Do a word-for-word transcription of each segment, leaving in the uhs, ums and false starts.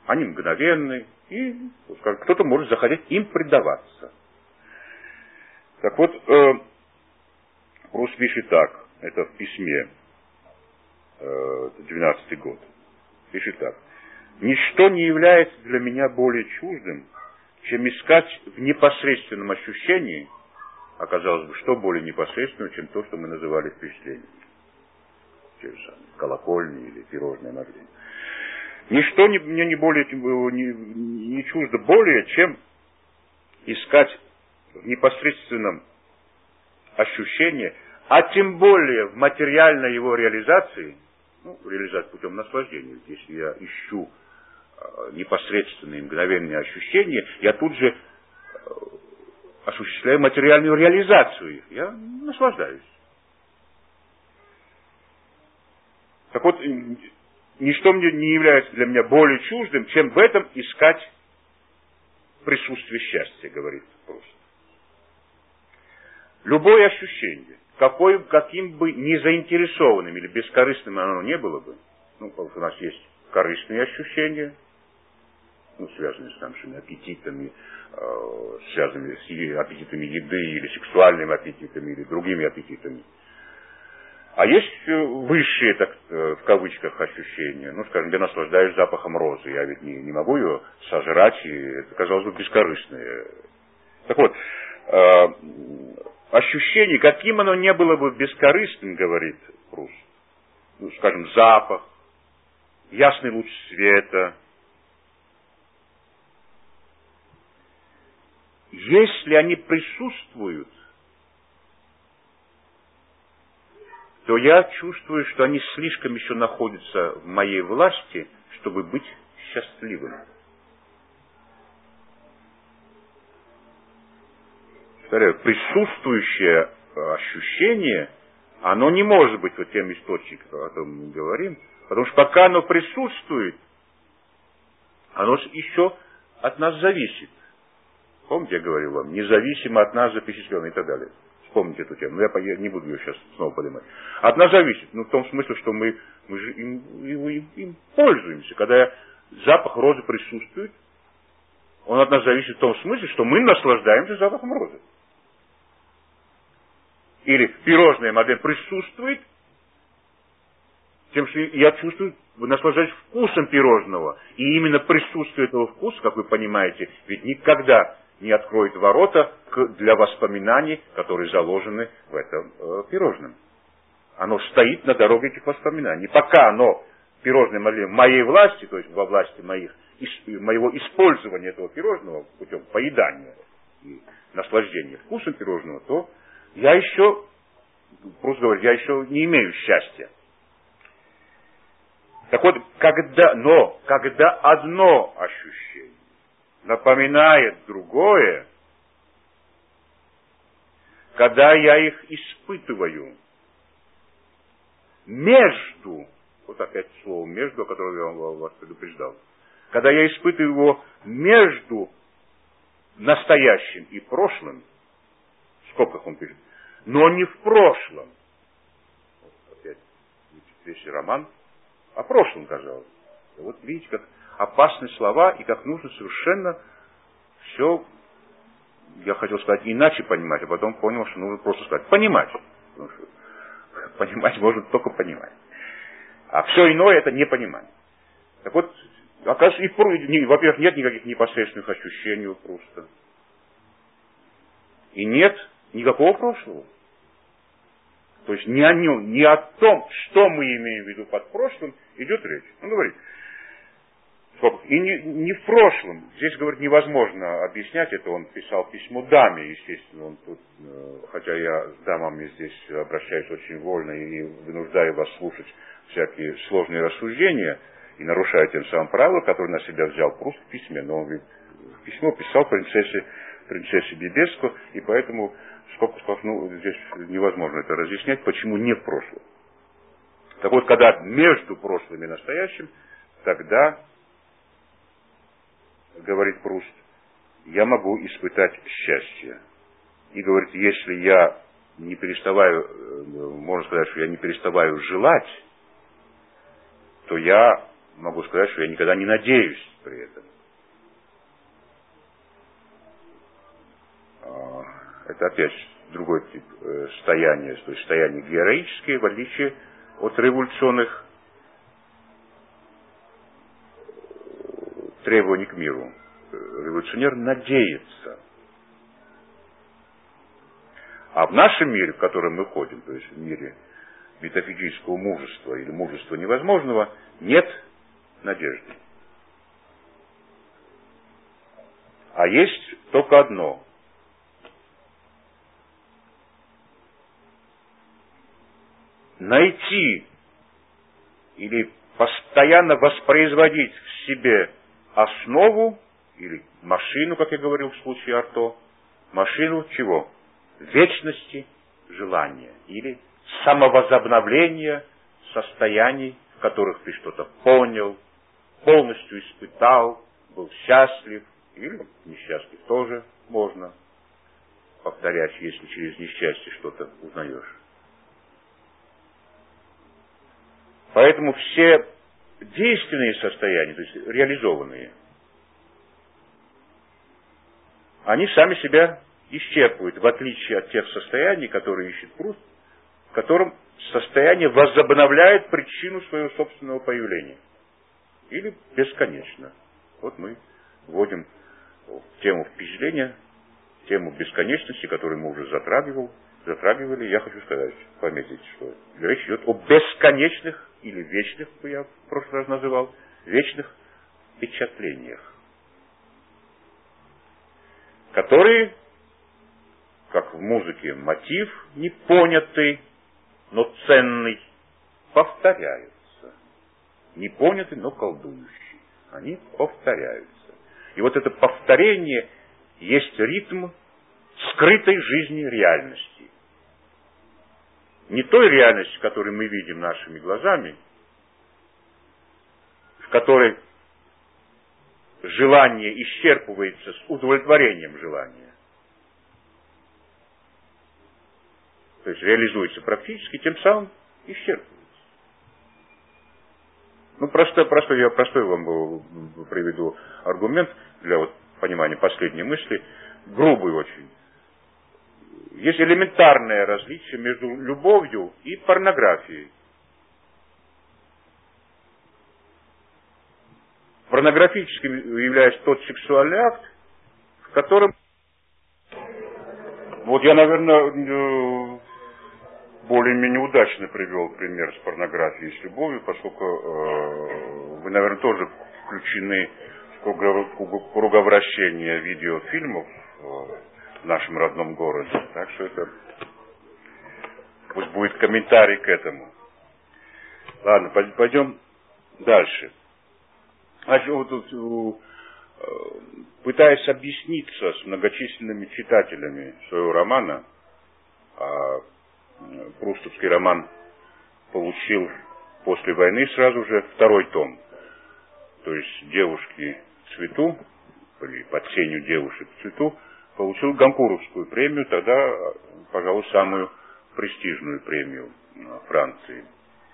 Они мгновенны, и кто-то может захотеть им предаваться. Так вот, э, Пруст пишет так, это в письме, э, двенадцатый год, пишет так. «Ничто не является для меня более чуждым, чем искать в непосредственном ощущении, оказалось бы, что более непосредственного, чем то, что мы называли впечатлением, те же самые колокольни или пирожные на огне. Ничто не, мне не, более, не, не чуждо более, чем искать в непосредственном ощущении, а тем более в материальной его реализации, ну, реализация путем наслаждения. Если я ищу э, непосредственные мгновенные ощущения, я тут же э, осуществляю материальную реализацию их. Я наслаждаюсь. Так вот, ничто мне не является для меня более чуждым, чем в этом искать присутствие счастья, говорит Пруст. Любое ощущение, какой, каким бы незаинтересованным или бескорыстным оно не было бы, ну, потому что у нас есть корыстные ощущения, ну, связанные с нашими аппетитами, э, связанные с аппетитами еды или сексуальными аппетитами или другими аппетитами. А есть высшие, так, в кавычках, ощущения. Ну, скажем, я наслаждаюсь запахом розы. Я ведь не, не могу ее сожрать, и это, казалось бы, бескорыстное. Так вот, э, ощущение, каким оно не было бы бескорыстным, говорит Пруст, ну, скажем, запах, ясный луч света. Если они присутствуют, то я чувствую, что они слишком еще находятся в моей власти, чтобы быть счастливым. Повторяю, присутствующее ощущение, оно не может быть вот тем источником, о котором мы говорим, потому что пока оно присутствует, оно еще от нас зависит. Помните, я говорил вам, независимо от нас запечатлено и так далее. Помните эту тему, но я не буду ее сейчас снова поднимать. От нас зависит, ну в том смысле, что мы, мы же им, им, им пользуемся. Когда запах розы присутствует, он от нас зависит в том смысле, что мы наслаждаемся запахом розы. Или пирожное модель присутствует, тем, что я чувствую, наслаждаюсь вкусом пирожного. И именно присутствие этого вкуса, как вы понимаете, ведь никогда не откроет ворота для воспоминаний, которые заложены в этом э, пирожном. Оно стоит на дороге этих воспоминаний. Пока оно, пирожное в моей власти, то есть во власти моих, моего использования этого пирожного путем поедания и наслаждения вкусом пирожного, то я еще, просто говоря, я еще не имею счастья. Так вот, когда, но когда одно ощущение напоминает другое, когда я их испытываю между, вот опять слово между, о котором я вас предупреждал, когда я испытываю его между настоящим и прошлым, в скобках он пишет, но не в прошлом. Вот опять весь роман о прошлом, казалось. Вот видите, как опасные слова и как нужно совершенно все, я хотел сказать, иначе понимать, а потом понял, что нужно просто сказать понимать. Потому что понимать можно только понимать. А все иное это не понимание. Так вот, оказывается, и, во-первых, нет никаких непосредственных ощущений у Пруста. И нет никакого прошлого. То есть не о нем, не о том, что мы имеем в виду под прошлым, идет речь. Он говорит, и не, не в прошлом. Здесь, говорит, невозможно объяснять это. Он писал письмо даме, естественно. Он тут, хотя я с дамами здесь обращаюсь очень вольно и вынуждаю вас слушать всякие сложные рассуждения и нарушаю тем самым правила, которые на себя взял Пруст в письме. Но он письмо писал принцессе, принцессе Бибеско, и поэтому сколько сказал, ну, здесь невозможно это разъяснять, почему не в прошлом. Так вот, когда между прошлым и настоящим, тогда, говорит Пруст, я могу испытать счастье. И говорит, если я не переставаю, можно сказать, что я не переставаю желать, то я могу сказать, что я никогда не надеюсь при это опять другой тип э, стояния, то есть стояние героическое, в отличие от революционных требований к миру. Революционер надеется. А в нашем мире, в котором мы ходим, то есть в мире метафизического мужества или мужества невозможного, нет надежды. А есть только одно. Найти или постоянно воспроизводить в себе основу или машину, как я говорил в случае Арто, машину чего? Вечности желания или самовозобновления состояний, в которых ты что-то понял, полностью испытал, был счастлив или несчастлив, тоже можно повторять, если через несчастье что-то узнаешь. Поэтому все действенные состояния, то есть реализованные, они сами себя исчерпывают, в отличие от тех состояний, которые ищет Пруст, в котором состояние возобновляет причину своего собственного появления. Или бесконечно. Вот мы вводим тему впечатления, тему бесконечности, которую мы уже затрагивал, затрагивали. Я хочу сказать, пометить, что речь идет о бесконечных или вечных, как я в прошлый раз называл, вечных впечатлениях, которые, как в музыке, мотив непонятый, но ценный, повторяются. Непонятый, но колдующий. Они повторяются. И вот это повторение есть ритм скрытой жизни реальности. Не той реальности, которую мы видим нашими глазами, в которой желание исчерпывается с удовлетворением желания. То есть реализуется практически, тем самым исчерпывается. Ну, простой, простой, я простой вам приведу аргумент для вот понимания последней мысли, грубый очень. Есть элементарное различие между любовью и порнографией. Порнографическим является тот сексуальный акт, в котором... Вот я, наверное, более-менее удачно привел пример с порнографией и с любовью, поскольку э, вы, наверное, тоже включены в круговращение видеофильмов э, в нашем родном городе. Так что это пусть будет комментарий к этому. Ладно, пойдем дальше. Значит, вот тут, э, пытаясь объясниться с многочисленными читателями своего романа, а прустовский роман получил после войны сразу же второй том. То есть «Девушки в цвету», или «Под сенью девушек в цвету», получил Гонкуровскую премию, тогда, пожалуй, самую престижную премию Франции.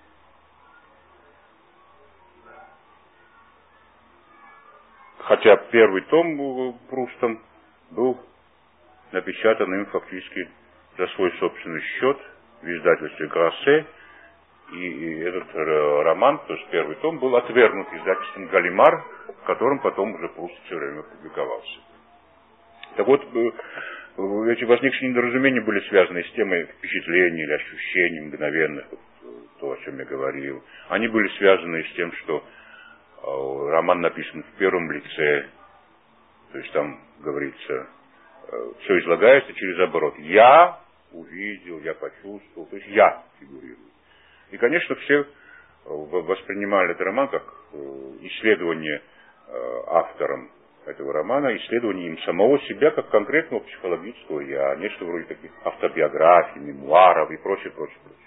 Хотя первый том Прустом был напечатан им фактически за свой собственный счет в издательстве «Грассе», и этот роман, то есть первый том, был отвергнут издательством «Галимар», в котором потом уже Пруст все время публиковался. Так вот, эти возникшие недоразумения были связаны с темой впечатлений или ощущений мгновенных, то, о чем я говорил. Они были связаны с тем, что роман написан в первом лице, то есть там говорится, все излагается через оборот. Я увидел, я почувствовал, то есть я фигурирую. И, конечно, все воспринимали этот роман как исследование автором этого романа, исследование им самого себя как конкретного психологического я, нечто вроде таких автобиографий, мемуаров и прочее, прочее, прочее.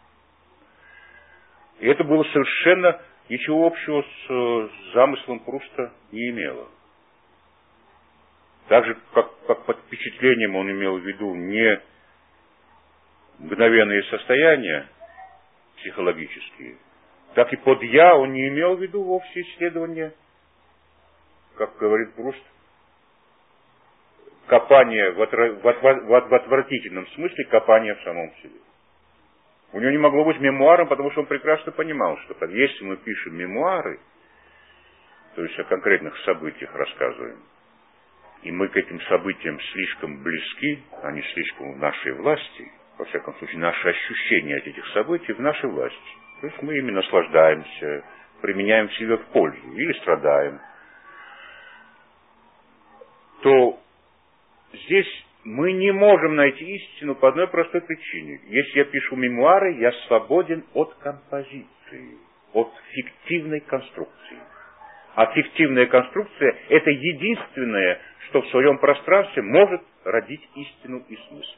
И это было совершенно ничего общего с замыслом Пруста не имело. Так же, как, как под впечатлением он имел в виду не мгновенные состояния психологические, так и под «я» он не имел в виду вовсе исследования, как говорит Пруст, копание, в, отра... в, отва... в отвратительном смысле копание в самом себе. У него не могло быть мемуаром, потому что он прекрасно понимал, что если мы пишем мемуары, то есть о конкретных событиях рассказываем, и мы к этим событиям слишком близки, они слишком в нашей власти, во всяком случае, наши ощущения от этих событий в нашей власти. То есть мы ими наслаждаемся, применяем себе в пользу или страдаем. То здесь мы не можем найти истину по одной простой причине. Если я пишу мемуары, я свободен от композиции, от фиктивной конструкции. А фиктивная конструкция – это единственное, что в своем пространстве может родить истину и смысл.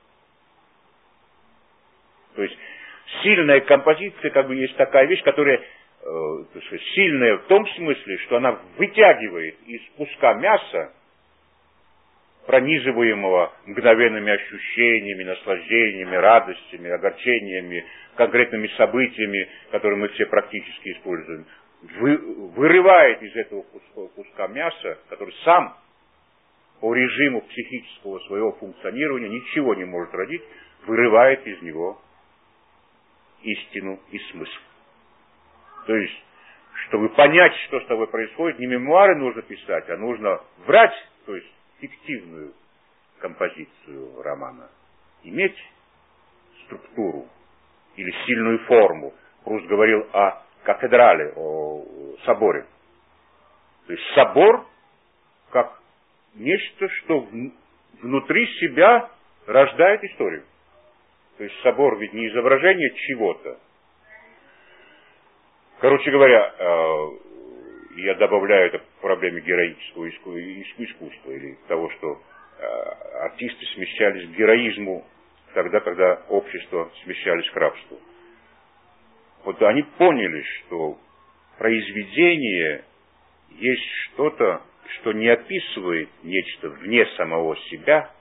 То есть сильная композиция, как бы есть такая вещь, которая э, сильная в том смысле, что она вытягивает из куска мяса, пронизываемого мгновенными ощущениями, наслаждениями, радостями, огорчениями, конкретными событиями, которые мы все практически используем, вы, вырывает из этого куска, куска мяса, который сам по режиму психического своего функционирования ничего не может родить, вырывает из него истину и смысл. То есть, чтобы понять, что с тобой происходит, не мемуары нужно писать, а нужно врать, то есть фиктивную композицию романа, иметь структуру или сильную форму. Пруст говорил о кафедрале, о соборе. То есть собор как нечто, что внутри себя рождает историю. То есть собор ведь не изображение чего-то. Короче говоря, я добавляю это к проблеме героического искусства, или того, что артисты смещались к героизму тогда, когда общество смещались к рабству. Вот они поняли, что произведение есть что-то, что не описывает нечто вне самого себя,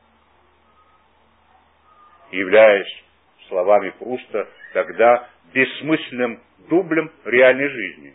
являясь, словами Пруста, тогда бессмысленным дублем реальной жизни.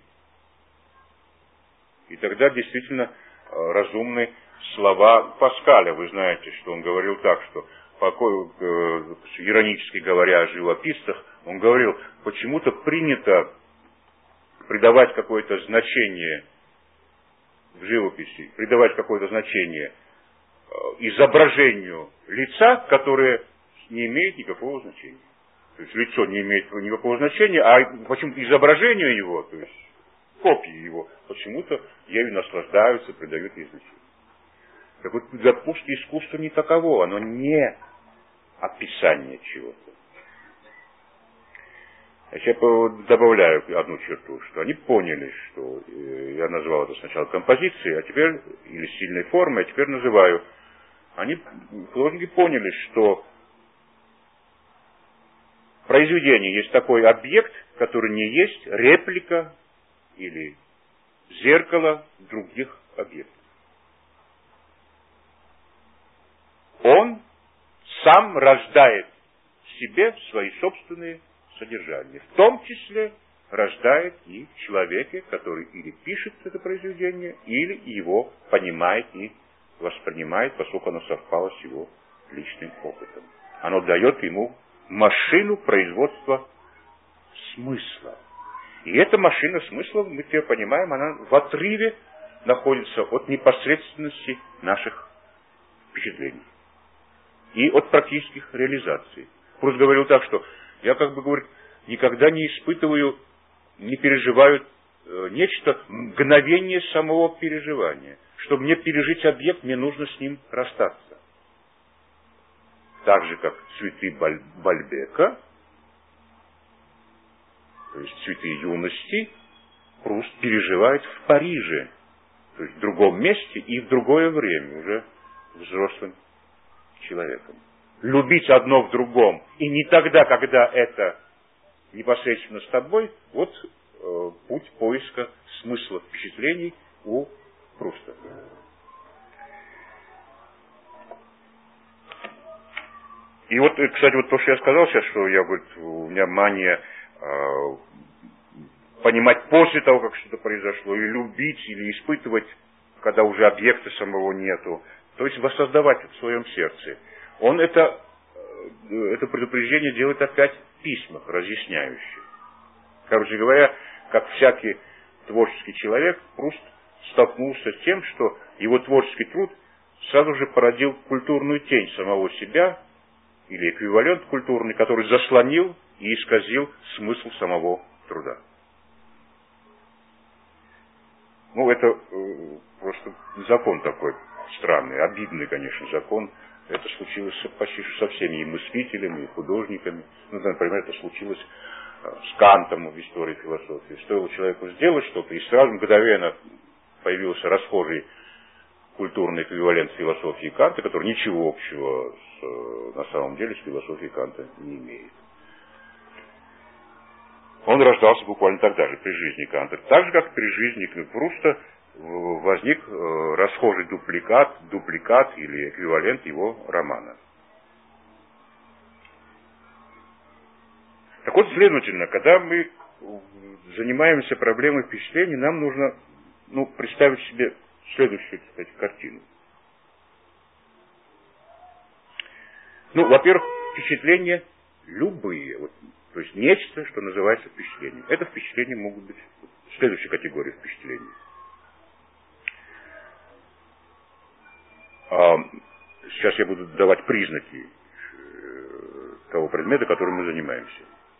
И тогда действительно разумны слова Паскаля. Вы знаете, что он говорил так, что, иронически говоря о живописцах, он говорил, почему-то принято придавать какое-то значение в живописи, придавать какое-то значение изображению лица, которое не имеет никакого значения. То есть лицо не имеет никакого значения, а почему-то изображение его, то есть копии его, почему-то ею наслаждаются, придают ей значение. Так вот, для Пушки искусство не таково, оно не описание чего-то. Я добавляю одну черту, что они поняли, что я назвал это сначала композицией, а теперь, или сильной формой, а теперь называю. Они, художники, поняли, что в произведении есть такой объект, который не есть реплика или зеркало других объектов. Он сам рождает в себе свои собственные содержания. В том числе рождает и в человеке, который или пишет это произведение, или его понимает и воспринимает, поскольку оно совпало с его личным опытом. Оно дает ему машину производства смысла. И эта машина смысла, мы теперь понимаем, она в отрыве находится от непосредственности наших впечатлений и от практических реализаций. Пруст говорил так, что я, как бы говорит, никогда не испытываю, не переживаю э, нечто, мгновение самого переживания. Чтобы мне пережить объект, мне нужно с ним расстаться. Так же, как цветы Баль, Бальбека, то есть цветы юности, Пруст переживает в Париже, то есть в другом месте и в другое время, уже взрослым человеком. Любить одно в другом, и не тогда, когда это непосредственно с тобой, вот э, путь поиска смысла впечатлений у Пруста. И вот, кстати, вот то, что я сказал сейчас, что я, говорит, у меня мания э, понимать после того, как что-то произошло, и любить, или испытывать, когда уже объекта самого нету, то есть воссоздавать в своем сердце. Он это, это предупреждение делает опять в письмах, разъясняющих. Короче говоря, как всякий творческий человек, Пруст столкнулся с тем, что его творческий труд сразу же породил культурную тень самого себя, или эквивалент культурный, который заслонил и исказил смысл самого труда. Ну, это э, просто закон такой странный, обидный, конечно, закон. Это случилось почти со всеми и мыслителями, и художниками. Ну, например, это случилось э, с Кантом в истории философии. Стоило человеку сделать что-то, и сразу мгновенно появился расхожий культурный эквивалент философии Канта, который ничего общего с, на самом деле с философией Канта не имеет. Он рождался буквально тогда же, при жизни Канта. Так же, как при жизни Пруста возник расхожий дупликат, дупликат или эквивалент его романа. Так вот, следовательно, когда мы занимаемся проблемой впечатлений, нам нужно ну, представить себе следующую, так сказать, картину. Ну, во-первых, впечатления любые, вот, то есть нечто, что называется впечатлением. Это впечатления могут быть следующей категории впечатлений. А, сейчас я буду давать признаки того предмета, которым мы занимаемся.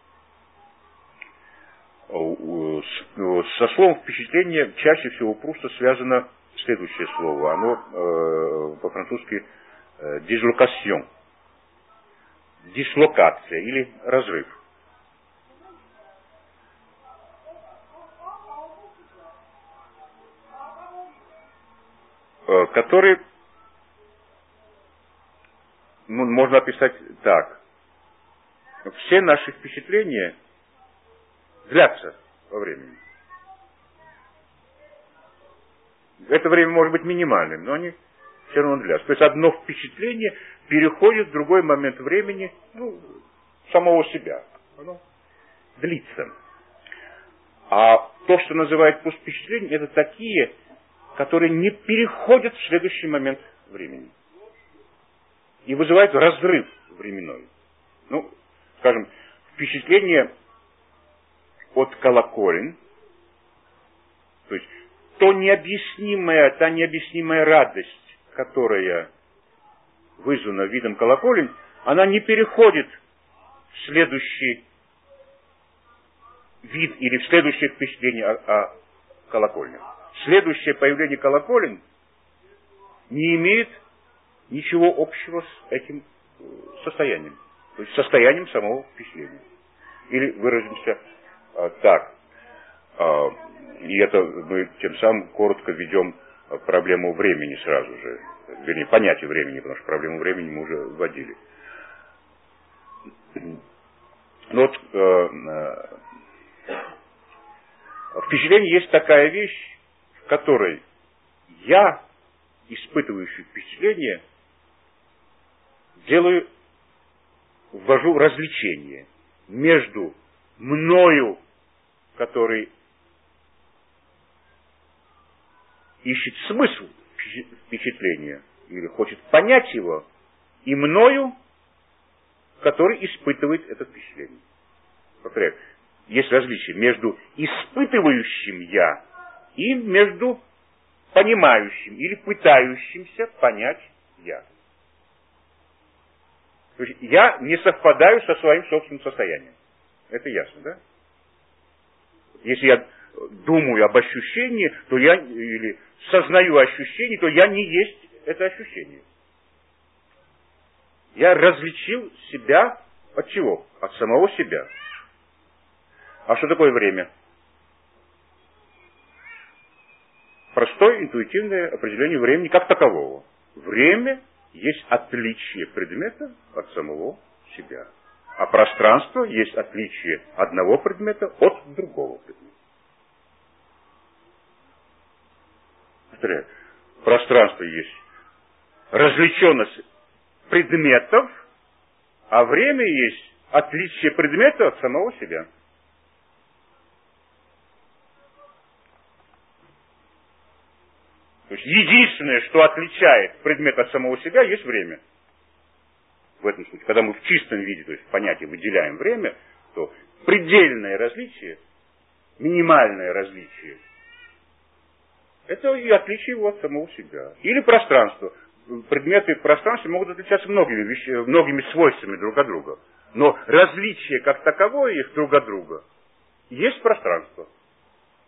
Со словом впечатление чаще всего у Пруста связано следующее слово. Оно э, по-французски э, дислокация, дислокация или разрыв. Э, который ну, можно описать так. Все наши впечатления длятся во времени. Это время может быть минимальным, но они все равно длятся. То есть одно впечатление переходит в другой момент времени, ну, самого себя. Оно длится. А то, что называют впечатления, это такие, которые не переходят в следующий момент времени. И вызывают разрыв временной. Ну, скажем, впечатление от колоколен, то есть то необъяснимая, та необъяснимая радость, которая вызвана видом колоколен, она не переходит в следующий вид или в следующее впечатление о, о колокольнях. Следующее появление колоколен не имеет ничего общего с этим состоянием, то есть состоянием самого впечатления. Или выразимся а, так. А, и это мы тем самым коротко ведем проблему времени сразу же. Вернее, понятие времени, потому что проблему времени мы уже вводили. Но вот э, э, впечатление есть такая вещь, в которой я, испытывающий впечатление, делаю, ввожу различение между мною, который ищет смысл впечатления или хочет понять его, и мною, который испытывает это впечатление. Повторяю, есть различие между испытывающим я и между понимающим или пытающимся понять я. То есть я не совпадаю со своим собственным состоянием. Это ясно, да? Если я думаю об ощущении, то я, или сознаю ощущение, то я не есть это ощущение. Я различил себя от чего? От самого себя. А что такое время? Простое интуитивное определение времени как такового. Время есть отличие предмета от самого себя. А пространство есть отличие одного предмета от другого предмета. Повторяю, пространство есть различенность предметов, а время есть отличие предмета от самого себя. То есть единственное, что отличает предмет от самого себя, есть время. В этом случае, когда мы в чистом виде, то есть в понятии выделяем время, то предельное различие, минимальное различие, это и отличие его от самого себя. Или пространство. Предметы в пространстве могут отличаться многими, вещами, многими свойствами друг от друга. Но различие как таковое их друг от друга есть пространство.